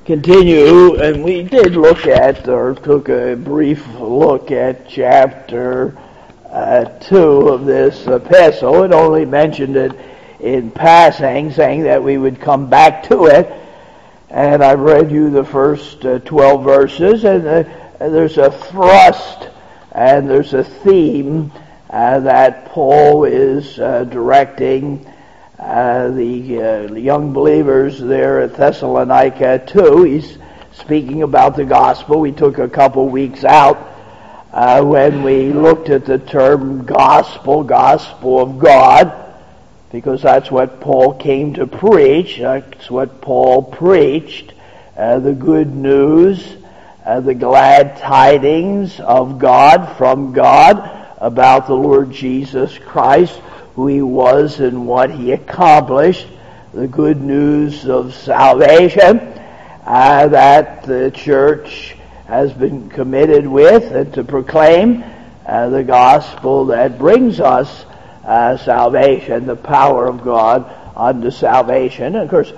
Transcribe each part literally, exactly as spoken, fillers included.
continue, and we did look at, or took a brief look at chapter uh, two of this epistle, and only mentioned it in passing, saying that we would come back to it. And I've read you the first uh, twelve verses, and uh, there's a thrust and there's a theme uh, that Paul is uh, directing Uh, the uh, young believers there at Thessalonica too. He's speaking about the gospel. We took a couple weeks out uh, when we looked at the term gospel, gospel of God, because that's what Paul came to preach. That's what Paul preached, uh, the good news, uh, the glad tidings of God, from God, about the Lord Jesus Christ, who he was and what he accomplished, the good news of salvation uh, that the church has been committed with, and to proclaim uh, the gospel that brings us uh, salvation, the power of God unto salvation. And of course,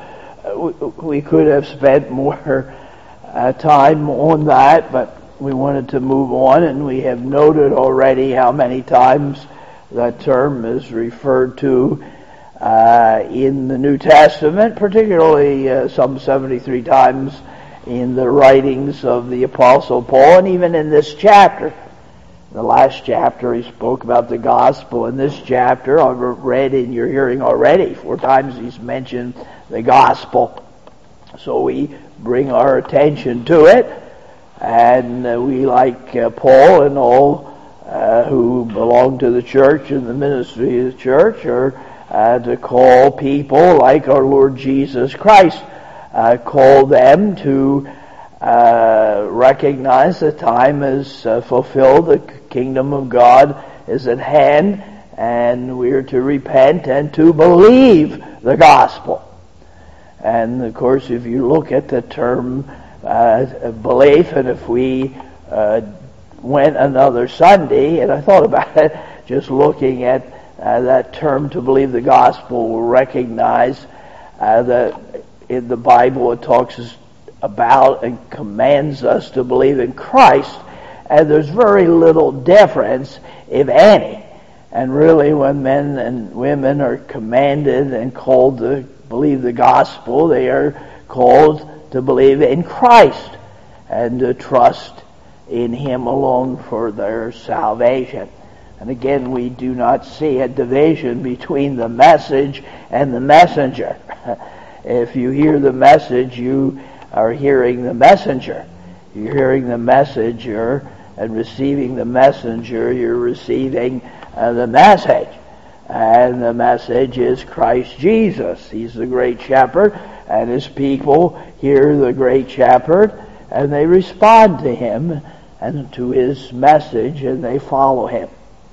we could have spent more uh, time on that, but we wanted to move on, and we have noted already how many times that term is referred to uh, in the New Testament, particularly uh, some seventy-three times in the writings of the Apostle Paul, and even in this chapter. The last chapter he spoke about the gospel. In this chapter, I've read in your hearing already, four times he's mentioned the gospel. So we bring our attention to it, and uh, we, like uh, Paul and all Uh, who belong to the church and the ministry of the church, or uh, to call people like our Lord Jesus Christ, uh, call them to uh, recognize the time is uh, fulfilled, the kingdom of God is at hand, and we are to repent and to believe the gospel. And of course, if you look at the term uh, belief, and if we uh, went another Sunday, and I thought about it, just looking at uh, that term to believe the gospel, will recognize uh, that in the Bible it talks about and commands us to believe in Christ, and there's very little difference, if any. And really, when men and women are commanded and called to believe the gospel, they are called to believe in Christ and to trust in him alone for their salvation. And again, we do not see a division between the message and the messenger. If you hear the message, you are hearing the messenger. You're hearing the messenger and receiving the messenger, you're receiving uh, the message. And the message is Christ Jesus. He's the great shepherd, and his people hear the great shepherd, and they respond to him and to his message, and they follow him.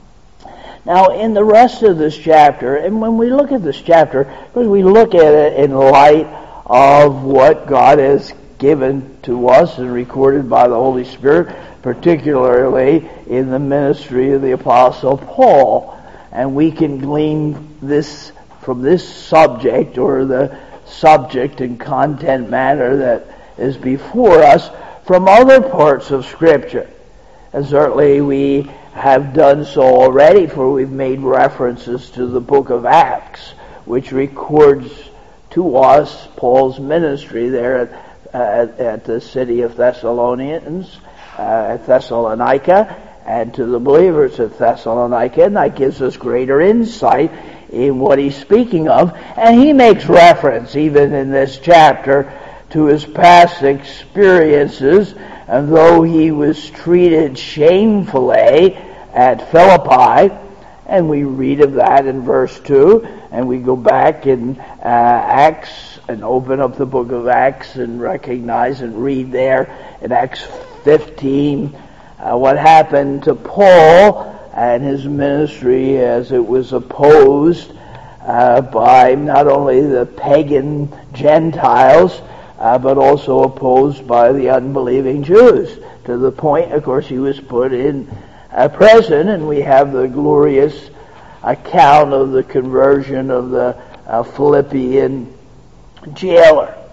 Now, in the rest of this chapter, and when we look at this chapter, because we look at it in light of what God has given to us and recorded by the Holy Spirit, particularly in the ministry of the Apostle Paul, and we can glean this from this subject, or the subject and content matter that is before us, from other parts of Scripture. And certainly we have done so already, for we've made references to the book of Acts, which records to us Paul's ministry there at, uh, at the city of Thessalonians, uh, at Thessalonica, and to the believers at Thessalonica, and that gives us greater insight in what he's speaking of. And he makes reference, even in this chapter, to his past experiences, and though he was treated shamefully at Philippi, and we read of that in verse two, and we go back in uh, Acts and open up the book of Acts and recognize and read there in Acts fifteen uh, what happened to Paul and his ministry as it was opposed uh, by not only the pagan Gentiles, Uh, but also opposed by the unbelieving Jews, to the point, of course, he was put in uh, prison, and we have the glorious account of the conversion of the uh, Philippian jailer.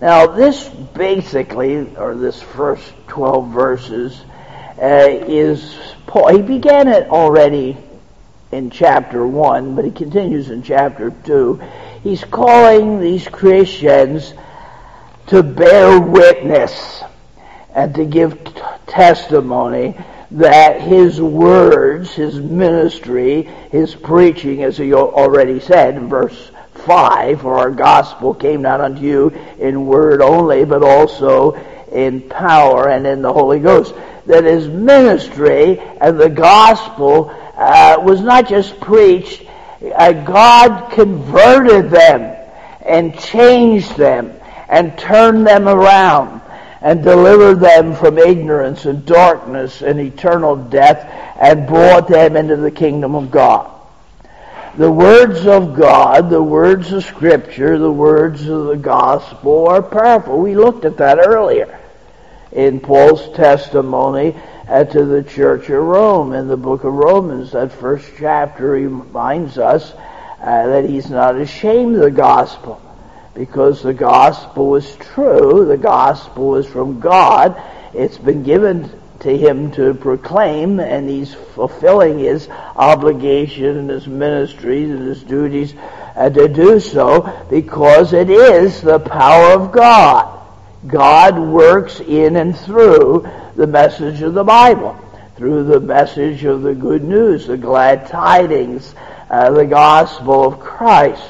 Now, this basically, or this first twelve verses, uh, is Paul. He began it already in chapter one, but he continues in chapter two. He's calling these Christians to bear witness and to give t- testimony that his words, his ministry, his preaching, as he already said in verse five, for our gospel came not unto you in word only, but also in power and in the Holy Ghost. That his ministry and the gospel uh, was not just preached, uh, God converted them and changed them and turned them around and delivered them from ignorance and darkness and eternal death and brought them into the kingdom of God. The words of God, the words of Scripture, the words of the gospel are powerful. We looked at that earlier in Paul's testimony uh, to the church of Rome. In the book of Romans, that first chapter reminds us uh, that he's not ashamed of the gospel, because the gospel is true, the gospel is from God, it's been given to him to proclaim, and he's fulfilling his obligation and his ministries and his duties uh, to do so, because it is the power of God. God works in and through the message of the Bible, through the message of the good news, the glad tidings, uh, the gospel of Christ,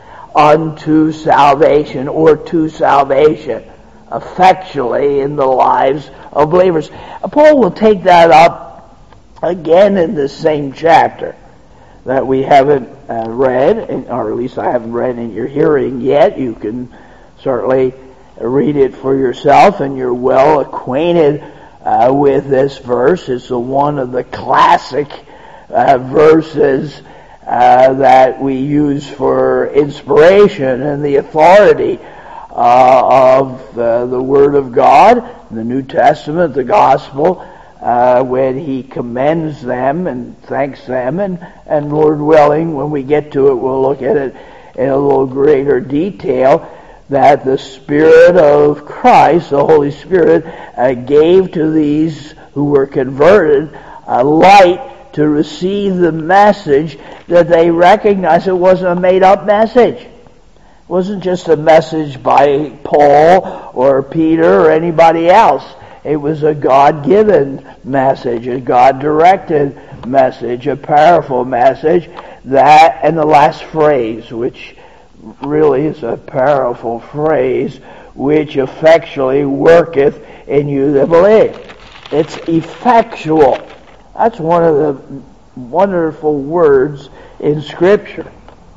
unto salvation, or to salvation, effectually in the lives of believers. Paul will take that up again in this same chapter that we haven't uh, read, or at least I haven't read in your hearing yet. You can certainly read it for yourself, and you're well acquainted uh, with this verse. It's one of the classic uh, verses Uh, that we use for inspiration and the authority uh, of uh, the Word of God, the New Testament, the Gospel, uh, when he commends them and thanks them, and, and Lord willing, when we get to it, we'll look at it in a little greater detail, that the Spirit of Christ, the Holy Spirit, uh, gave to these who were converted a light to receive the message, that they recognized it wasn't a made-up message. It wasn't just a message by Paul or Peter or anybody else. It was a God-given message, a God-directed message, a powerful message. That, and the last phrase, which really is a powerful phrase, which effectually worketh in you that believe. It's effectual. That's one of the wonderful words in Scripture.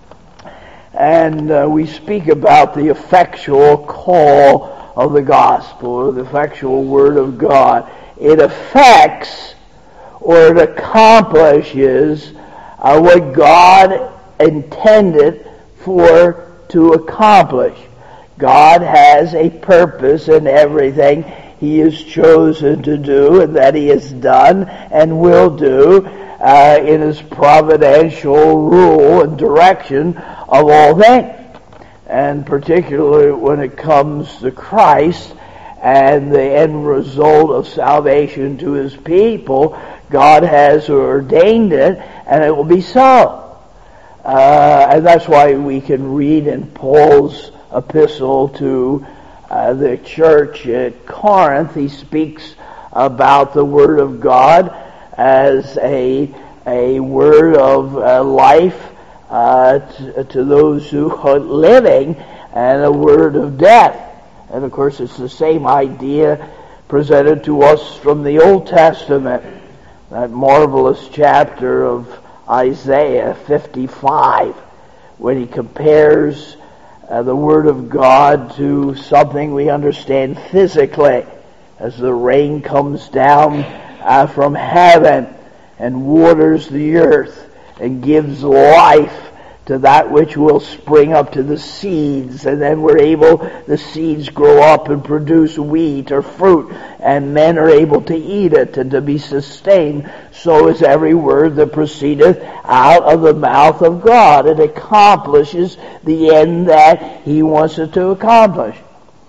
And uh, we speak about the effectual call of the gospel, or the effectual word of God. It affects, or it accomplishes uh, what God intended for to accomplish. God has a purpose in everything he has chosen to do, and that he has done and will do uh, in his providential rule and direction of all things. And particularly when it comes to Christ and the end result of salvation to his people, God has ordained it, and it will be so. Uh, and that's why we can read in Paul's epistle to Uh, the church at Corinth, he speaks about the Word of God as a a word of uh, life uh, to, to those who are living, and a word of death. And of course, it's the same idea presented to us from the Old Testament, that marvelous chapter of Isaiah fifty-five, when he compares Uh, the Word of God to something we understand physically, as the rain comes down uh, from heaven and waters the earth and gives life to that which will spring up to the seeds, and then we're able, the seeds grow up and produce wheat or fruit, and men are able to eat it and to be sustained. So is every word that proceedeth out of the mouth of God. It accomplishes the end that he wants it to accomplish.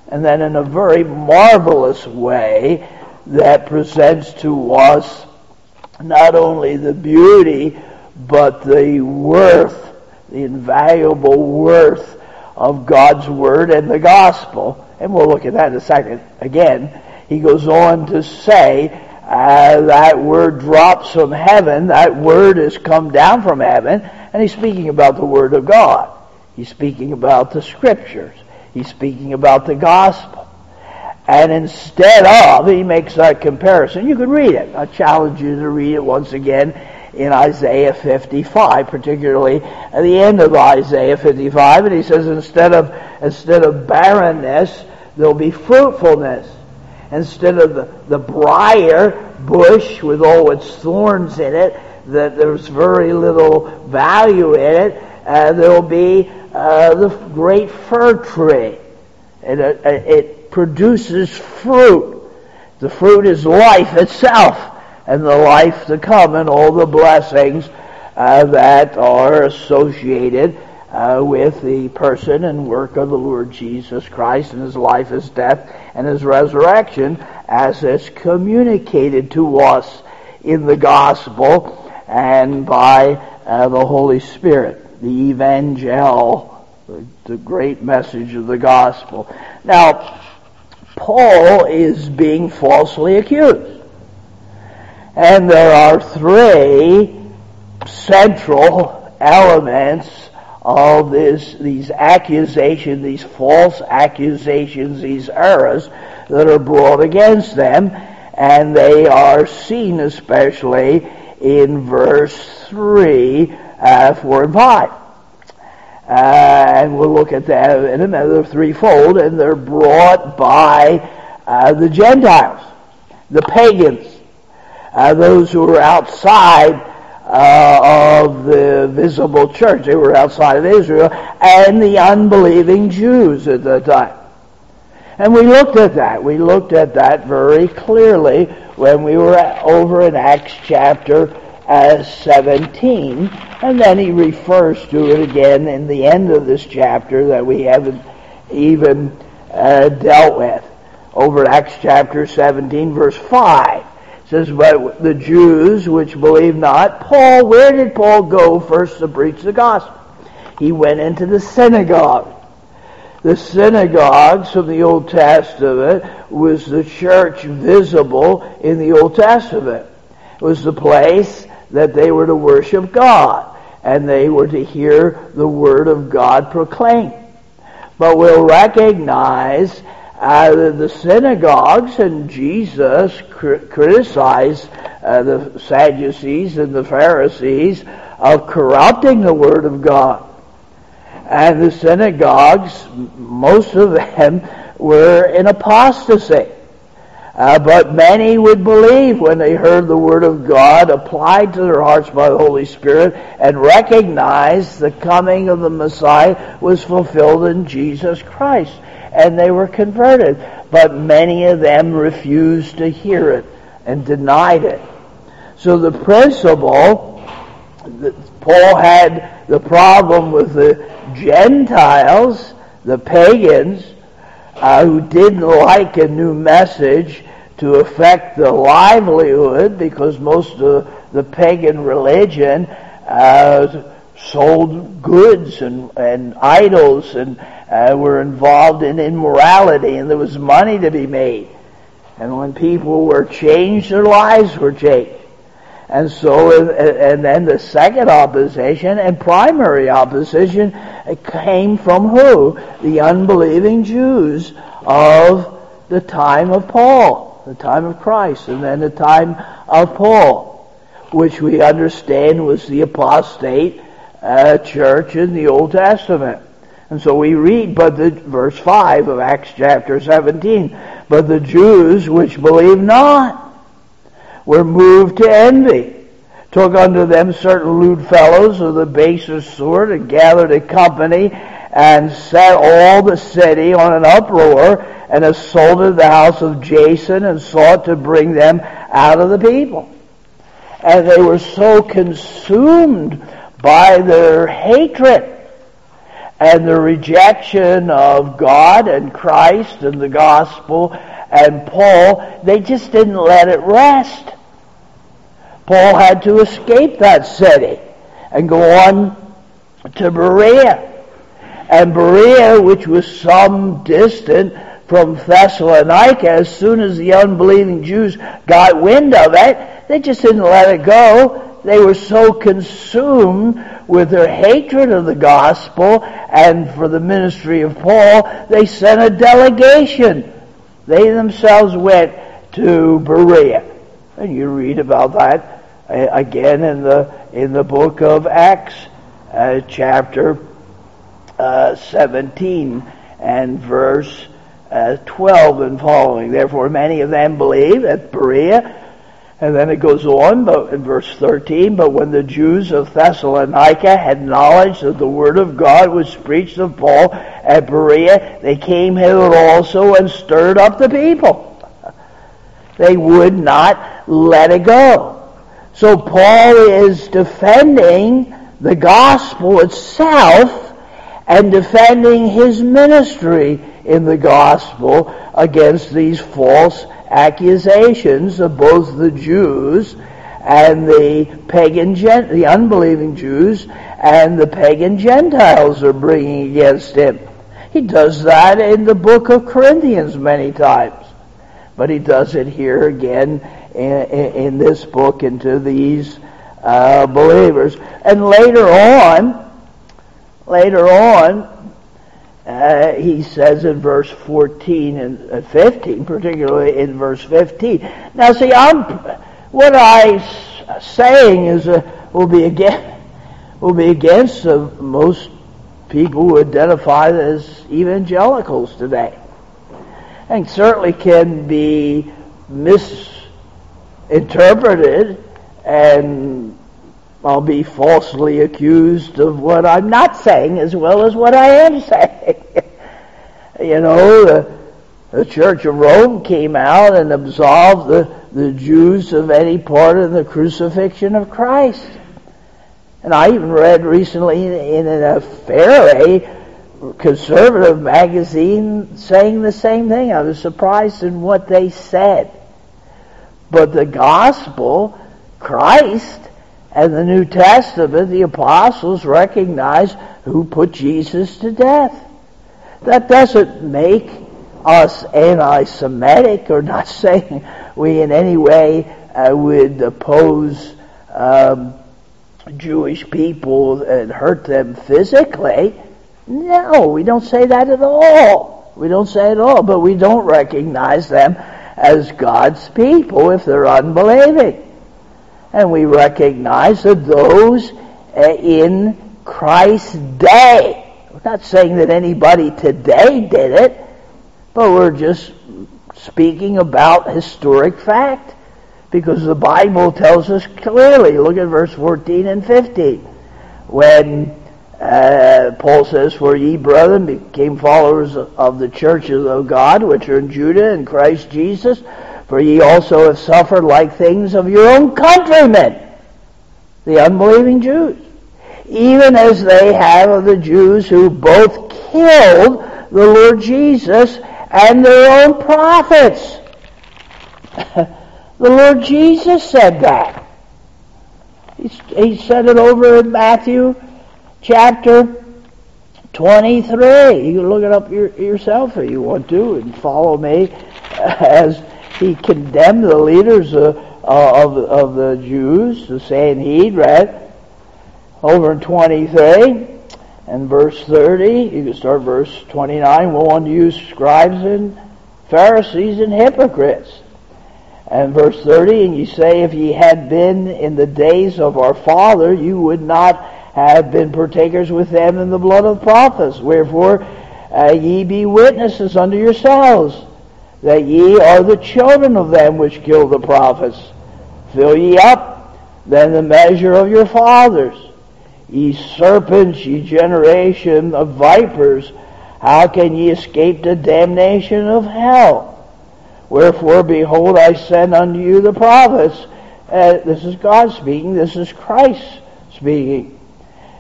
And then in a very marvelous way that presents to us not only the beauty, but the worth, the invaluable worth of God's Word and the Gospel. And we'll look at that in a second. Again, he goes on to say uh, that Word drops from heaven, that Word has come down from heaven, and he's speaking about the Word of God. He's speaking about the Scriptures. He's speaking about the Gospel. And instead of, he makes that comparison. You could read it. I challenge you to read it once again in Isaiah fifty-five, particularly at the end of Isaiah fifty-five. And he says instead of, instead of barrenness, there'll be fruitfulness. Instead of the, the briar bush with all its thorns in it, that there's very little value in it, uh, there'll be uh, the great fir tree. And it, it produces fruit. The fruit is life itself, and the life to come, and all the blessings uh, that are associated uh, with the person and work of the Lord Jesus Christ, and his life, his death, and his resurrection, as it's communicated to us in the gospel and by uh, the Holy Spirit, the evangel, the, the great message of the gospel. Now, Paul is being falsely accused. And there are three central elements of this, these accusations, these false accusations, these errors that are brought against them, and they are seen especially in verse three, uh, four, and five. Uh, and we'll look at that in a minute. They're threefold, and they're brought by uh, the Gentiles, the pagans, uh, those who were outside uh, of the visible church. They were outside of Israel, and the unbelieving Jews at the time. And we looked at that. We looked at that very clearly when we were over in Acts chapter uh, seventeen. And then he refers to it again in the end of this chapter that we haven't even uh, dealt with. Over in Acts chapter seventeen, verse five. It says, but the Jews which believe not, Paul, where did Paul go first to preach the gospel? He went into the synagogue. The synagogues of the Old Testament was the church visible in the Old Testament. It was the place that they were to worship God, and they were to hear the Word of God proclaimed. But we'll recognize uh, that the synagogues, and Jesus cr- criticized uh, the Sadducees and the Pharisees of corrupting the Word of God. And the synagogues, most of them were in apostasy. Uh, but many would believe when they heard the Word of God applied to their hearts by the Holy Spirit and recognized the coming of the Messiah was fulfilled in Jesus Christ. And they were converted. But many of them refused to hear it and denied it. So the principle, Paul had the problem with the Gentiles, the pagans, uh, who didn't like a new message to affect the livelihood, because most of the pagan religion uh, sold goods and, and idols and uh, were involved in immorality, and there was money to be made. And when people were changed, their lives were changed. And so, and then the second opposition and primary opposition came from who? The unbelieving Jews of the time of Paul, the time of Christ, and then the time of Paul, which we understand was the apostate uh, church in the Old Testament. And so we read, but the verse five of Acts chapter seventeen, but the Jews which believe not were moved to envy, took unto them certain lewd fellows of the basest sort, and gathered a company, and set all the city on an uproar, and assaulted the house of Jason, and sought to bring them out of the people. And they were so consumed by their hatred and the rejection of God and Christ and the gospel and Paul, they just didn't let it rest. Paul had to escape that city and go on to Berea. And Berea, which was some distant from Thessalonica, as soon as the unbelieving Jews got wind of it, they just didn't let it go. They were so consumed with their hatred of the gospel and for the ministry of Paul, they sent a delegation. They themselves went to Berea. And you read about that uh, again in the in the book of Acts, uh, chapter uh, seventeen and verse uh, twelve and following. Therefore many of them believed at Berea. And then it goes on, but in verse thirteen, but when the Jews of Thessalonica had knowledge that the word of God was preached of Paul at Berea, they came hither also and stirred up the people. They would not let it go. So Paul is defending the gospel itself and defending his ministry in the gospel against these false accusations of both the Jews and the pagan, the unbelieving Jews and the pagan Gentiles are bringing against him. He does that in the book of Corinthians many times, but he does it here again in, in this book and to these uh, believers. And later on, later on, Uh, he says in verse fourteen and fifteen, particularly in verse fifteen. Now, see, I'm, what I'm saying is uh, will be against will be against uh, most people who identify as evangelicals today, and certainly can be misinterpreted, and I'll be falsely accused of what I'm not saying as well as what I am saying. You know, the, the Church of Rome came out and absolved the, the Jews of any part of the crucifixion of Christ. And I even read recently in, in a fairly conservative magazine saying the same thing. I was surprised in what they said. But the gospel, Christ, and the New Testament, the apostles recognize who put Jesus to death. That doesn't make us anti-Semitic, or not saying we in any way uh, would oppose um, Jewish people and hurt them physically. No, we don't say that at all. We don't say it at all, but we don't recognize them as God's people if they're unbelieving. And we recognize that those uh, in Christ's day, we're not saying that anybody today did it, but we're just speaking about historic fact, because the Bible tells us clearly. Look at verse fourteen and fifteen, when uh, Paul says, "For ye, brethren, became followers of the churches of God, which are in Judah in Christ Jesus, for ye also have suffered like things of your own countrymen, the unbelieving Jews, even as they have of the Jews who both killed the Lord Jesus and their own prophets." The Lord Jesus said that. He, he said it over in Matthew chapter twenty-three. You can look it up your, yourself if you want to and follow me as he condemned the leaders of, of, of the Jews, the Sanhedrin, over in twenty-three and verse thirty. You can start verse twenty-nine. Woe unto you, scribes and Pharisees and hypocrites. And verse thirty, and ye say, if ye had been in the days of our father, you would not have been partakers with them in the blood of the prophets. Wherefore uh, ye be witnesses unto yourselves, that ye are the children of them which killed the prophets. Fill ye up then the measure of your fathers. Ye serpents, ye generation of vipers, how can ye escape the damnation of hell? Wherefore, behold, I send unto you the prophets. Uh, this is God speaking. This is Christ speaking.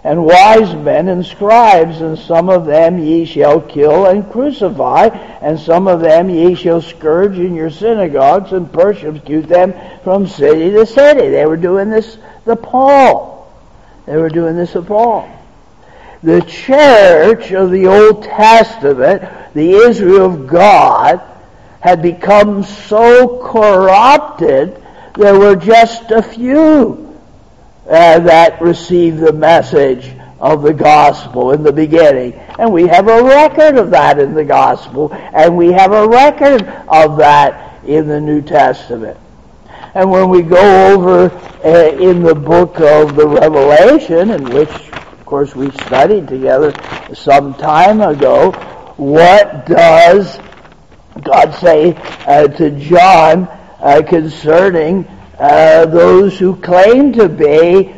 and wise men and scribes, and some of them ye shall kill and crucify, and some of them ye shall scourge in your synagogues and persecute them from city to city. They were doing this to Paul. They were doing this to Paul. The church of the Old Testament, the Israel of God, had become so corrupted, there were just a few uh, that received the message of the gospel in the beginning. And we have a record of that in the gospel, and we have a record of that in the New Testament. And when we go over uh, in the book of the Revelation, in which, of course, we studied together some time ago, what does God say uh, to John uh, concerning uh, those who claim to be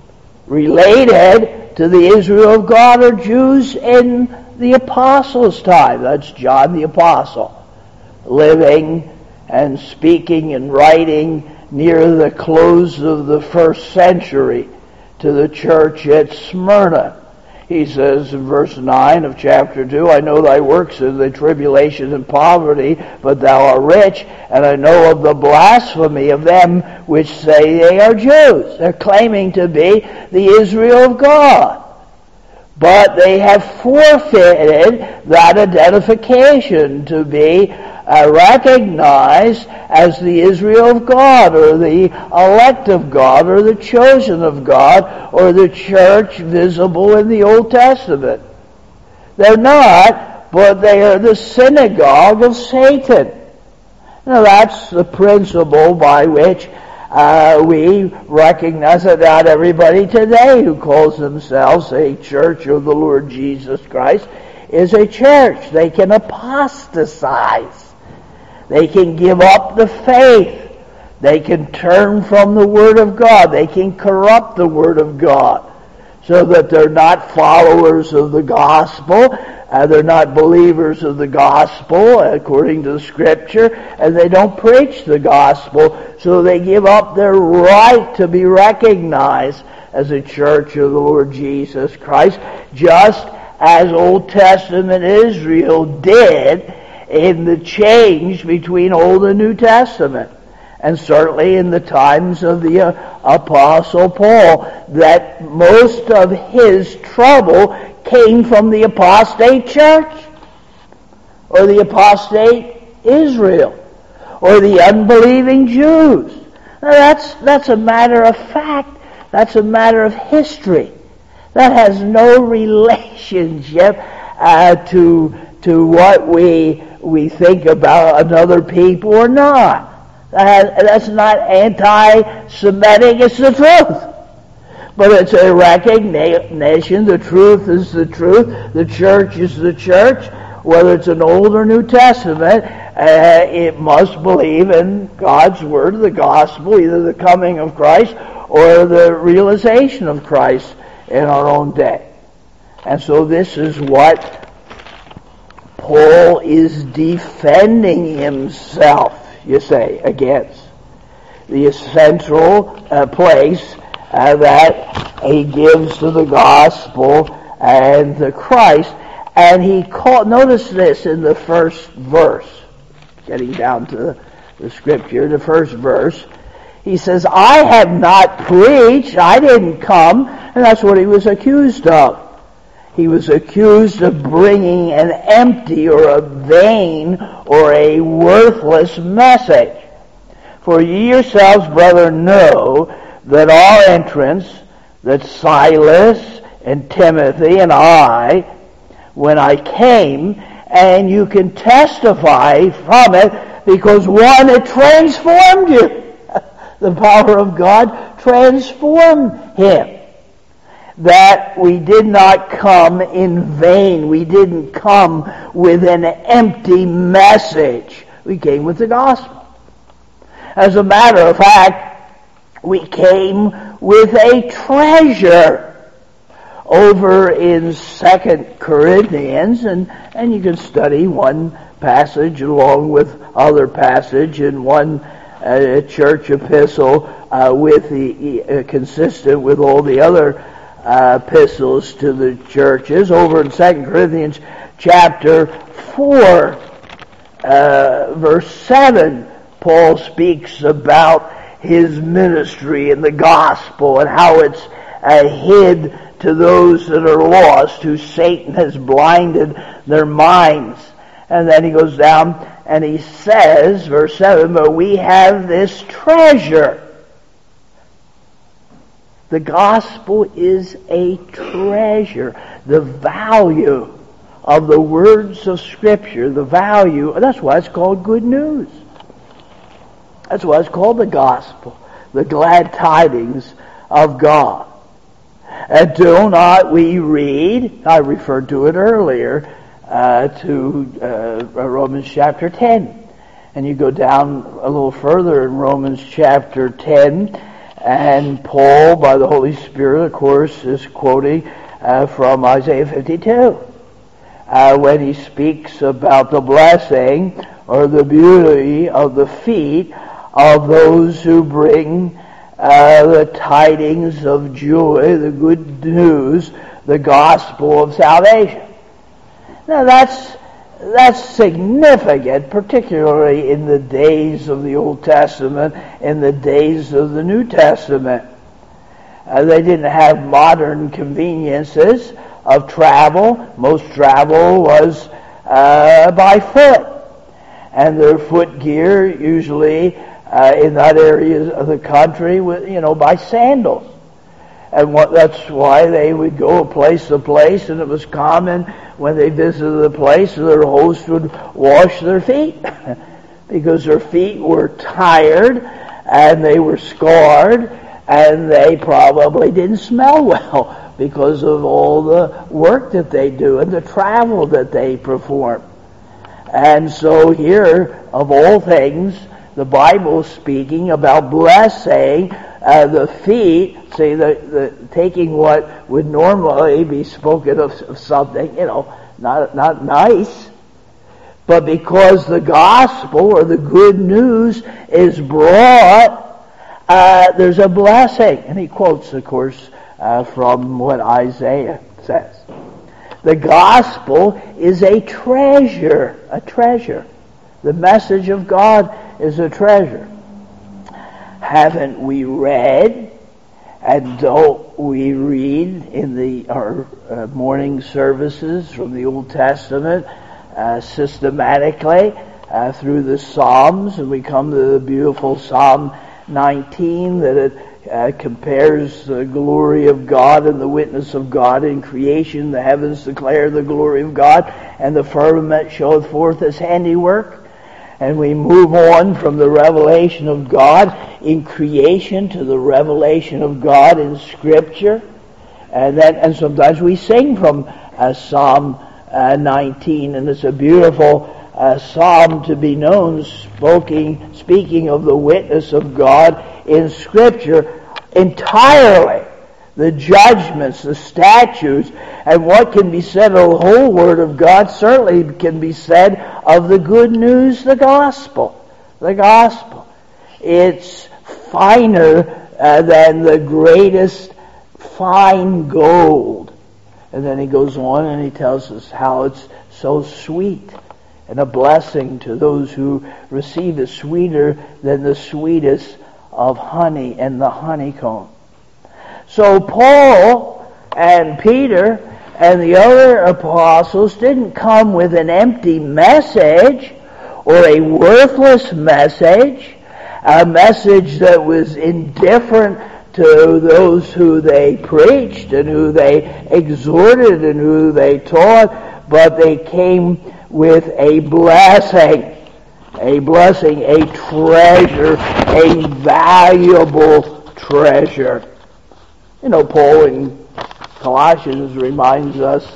related to the Israel of God or Jews in the apostles' time? That's John the Apostle, living and speaking and writing near the close of the first century to the church at Smyrna. He says in verse nine of chapter two, I know thy works in the tribulation and poverty, but thou art rich, and I know of the blasphemy of them which say they are Jews. They're claiming to be the Israel of God. But they have forfeited that identification to be uh, recognized as the Israel of God, or the elect of God, or the chosen of God, or the church visible in the Old Testament. They're not, but they are the synagogue of Satan. Now that's the principle by which Uh, we recognize that not everybody today who calls themselves a church of the Lord Jesus Christ is a church. They can apostatize. They can give up the faith. They can turn from the Word of God. They can corrupt the Word of God so that they're not followers of the gospel. Uh, they're not believers of the gospel according to the Scripture, and they don't preach the gospel, so they give up their right to be recognized as a church of the Lord Jesus Christ, just as Old Testament Israel did in the change between Old and New Testament, and certainly in the times of the uh, Apostle Paul, that most of his trouble came from the apostate church, or the apostate Israel, or the unbelieving Jews. Now that's, that's a matter of fact. That's a matter of history. That has no relationship uh, to, to what we, we think about another people or not. That has, that's not anti-Semitic, it's the truth. But it's a recognition, the truth is the truth, the church is the church, whether it's an Old or New Testament, uh, it must believe in God's Word, the gospel, either the coming of Christ or the realization of Christ in our own day. And so this is what Paul is defending himself, you say, against. The central uh, place Uh, that he gives to the gospel and to Christ. And he called, notice this in the first verse, getting down to the, the scripture, the first verse, he says, I have not preached, I didn't come, and that's what he was accused of. He was accused of bringing an empty or a vain or a worthless message. For ye yourselves, brethren, know that our entrance, that Silas and Timothy and I, when I came, and you can testify from it, because one, it transformed you. The power of God transformed him. That we did not come in vain. We didn't come with an empty message. We came with the gospel. As a matter of fact, we came with a treasure. Over in Second Corinthians, and, and you can study one passage along with other passage in one uh, church epistle uh, with the uh, consistent with all the other uh, epistles to the churches. Over in Second Corinthians chapter four, uh, verse seven, Paul speaks about his ministry and the gospel and how it's uh, hid to those that are lost, who Satan has blinded their minds. And then he goes down and he says, verse seven, but we have this treasure. The gospel is a treasure. The value of the words of Scripture, the value, that's why it's called good news. That's why it's called the gospel, the glad tidings of God. And do not we read, I referred to it earlier, uh, to uh, Romans chapter ten. And you go down a little further in Romans chapter ten, and Paul, by the Holy Spirit, of course, is quoting uh, from Isaiah fifty-two. Uh, when he speaks about the blessing or the beauty of the feet of those who bring uh, the tidings of joy, the good news, the gospel of salvation. Now that's that's significant, particularly in the days of the Old Testament, in the days of the New Testament. Uh, they didn't have modern conveniences of travel. Most travel was uh, by foot. And their foot gear usually uh, in that area of the country, with, you know, by sandals. And what, that's why they would go place to place, and it was common when they visited the place, their host would wash their feet because their feet were tired and they were scarred and they probably didn't smell well because of all the work that they do and the travel that they perform. And so here, of all things, the Bible is speaking about blessing uh, the feet. See, the, the taking what would normally be spoken of, of something, you know, not not nice, but because the gospel or the good news is brought, uh, there's a blessing. And he quotes, of course, uh, from what Isaiah says. The gospel is a treasure, a treasure. The message of God is a treasure. Haven't we read, and don't we read in the our uh, morning services from the Old Testament uh, systematically uh, through the Psalms, and we come to the beautiful Psalm nineteen that it Uh, compares the glory of God and the witness of God in creation. The heavens declare the glory of God, and the firmament showeth forth His handiwork. And we move on from the revelation of God in creation to the revelation of God in Scripture. And then, and sometimes we sing from uh, Psalm uh, nineteen, and it's a beautiful uh, psalm to be known, speaking, speaking of the witness of God in Scripture entirely. The judgments, the statutes, and what can be said of the whole Word of God certainly can be said of the good news, the gospel. The gospel. It's finer uh, than the greatest fine gold. And then he goes on and he tells us how it's so sweet and a blessing to those who receive it, sweeter than the sweetest of honey and the honeycomb. So Paul and Peter and the other apostles didn't come with an empty message or a worthless message, a message that was indifferent to those who they preached and who they exhorted and who they taught, but they came with a blessing. A blessing, a treasure, a valuable treasure. You know, Paul in Colossians reminds us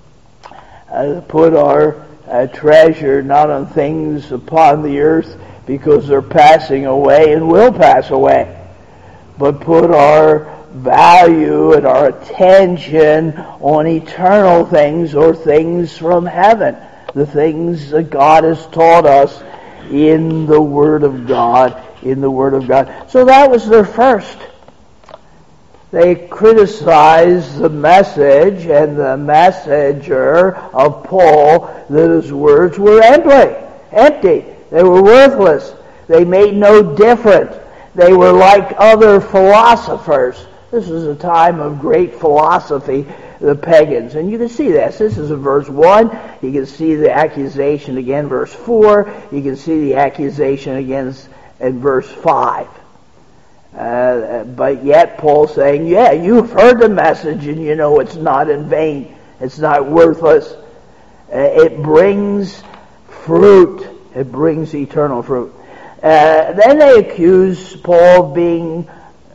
uh, to put our uh, treasure not on things upon the earth because they're passing away and will pass away, but put our value and our attention on eternal things or things from heaven, the things that God has taught us in the Word of God, in the Word of God. So that was their first They criticize the message and the messenger of Paul that his words were empty. Empty. They were worthless. They made no difference. They were like other philosophers. This was a time of great philosophy, the pagans. And you can see this. This is in verse one. You can see the accusation again, verse four. You can see the accusation again in verse five. Uh, but yet Paul's saying, yeah, you've heard the message and you know it's not in vain. It's not worthless. Uh, it brings fruit. It brings eternal fruit. Uh, then they accuse Paul of being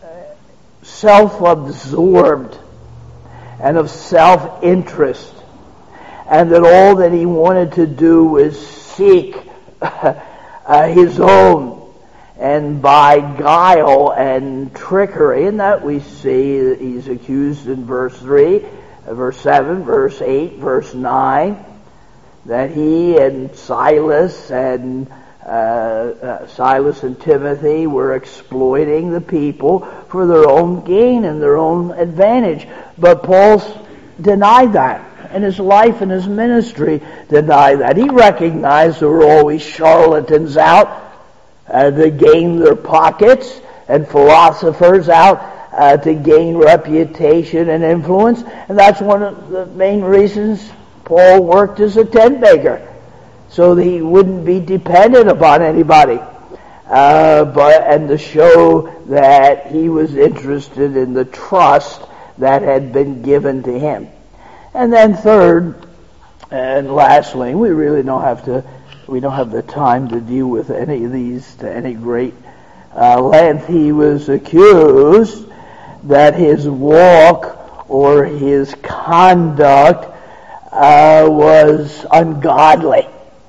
self-absorbed and of self-interest, and that all that he wanted to do was seek uh, his own, and by guile and trickery. And that we see that he's accused in verse three, verse seven, verse eight, verse nine, that he and Silas and uh, uh, Silas and Timothy were exploiting the people for their own gain and their own advantage. But Paul's denied that. And his life and his ministry denied that. He recognized there were always charlatans out Uh, to gain their pockets, and philosophers out uh, to gain reputation and influence. And that's one of the main reasons Paul worked as a tent maker, so that he wouldn't be dependent upon anybody, uh, but and to show that he was interested in the trust that had been given to him. And then third and lastly, we really don't have to We don't have the time to deal with any of these to any great uh, length. He was accused that his walk or his conduct uh, was ungodly.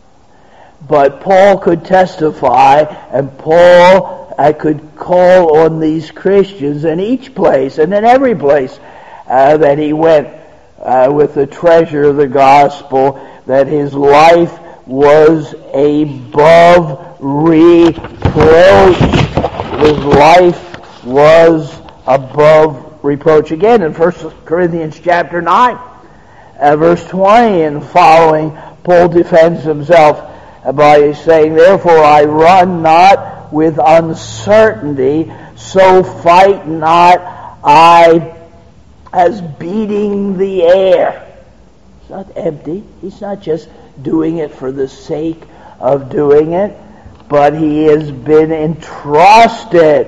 But Paul could testify, and Paul uh, could call on these Christians in each place and in every place uh, that he went uh, with the treasure of the gospel, that his life was above reproach. His life was above reproach. Again, in First Corinthians chapter nine, uh, verse twenty and following, Paul defends himself by saying, "Therefore I run not with uncertainty, so fight not I as beating the air." It's not empty. He's not just doing it for the sake of doing it, but he has been entrusted.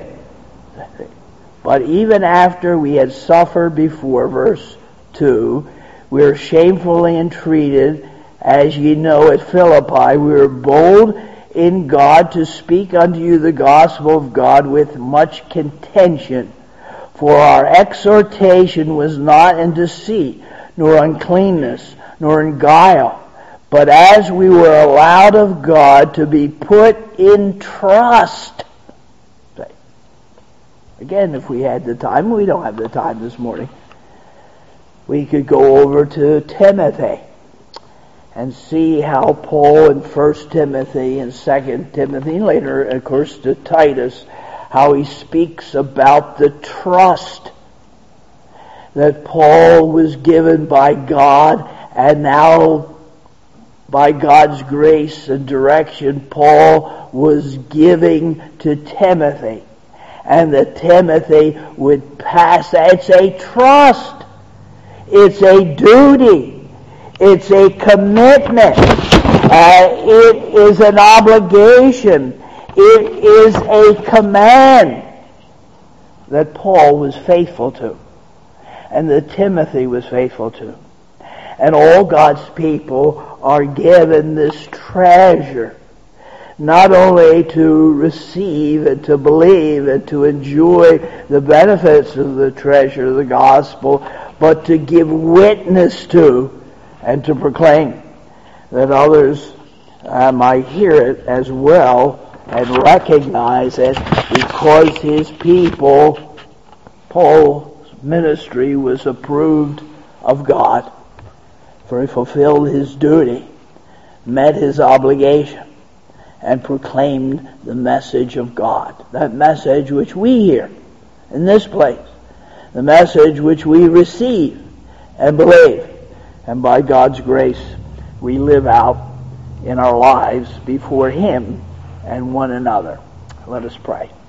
But even after we had suffered before, verse two, we are shamefully entreated, as ye know at Philippi, we were bold in God to speak unto you the gospel of God with much contention. For our exhortation was not in deceit, nor uncleanness, nor in guile, but as we were allowed of God to be put in trust. Again, if we had the time, we don't have the time this morning, we could go over to Timothy and see how Paul in First Timothy and Second Timothy, and later, of course, to Titus, how he speaks about the trust that Paul was given by God, and now by God's grace and direction, Paul was giving to Timothy. And that Timothy would pass that. It's a trust. It's a duty. It's a commitment. Uh, it is an obligation. It is a command that Paul was faithful to, and that Timothy was faithful to. And all God's people are given this treasure, not only to receive and to believe and to enjoy the benefits of the treasure of the gospel, but to give witness to and to proclaim, that others uh, might hear it as well and recognize it, because his people, Paul's ministry, was approved of God. For he fulfilled his duty, met his obligation, and proclaimed the message of God. That message which we hear in this place. the message which we receive and believe, and by God's grace we live out in our lives before Him and one another. Let us pray.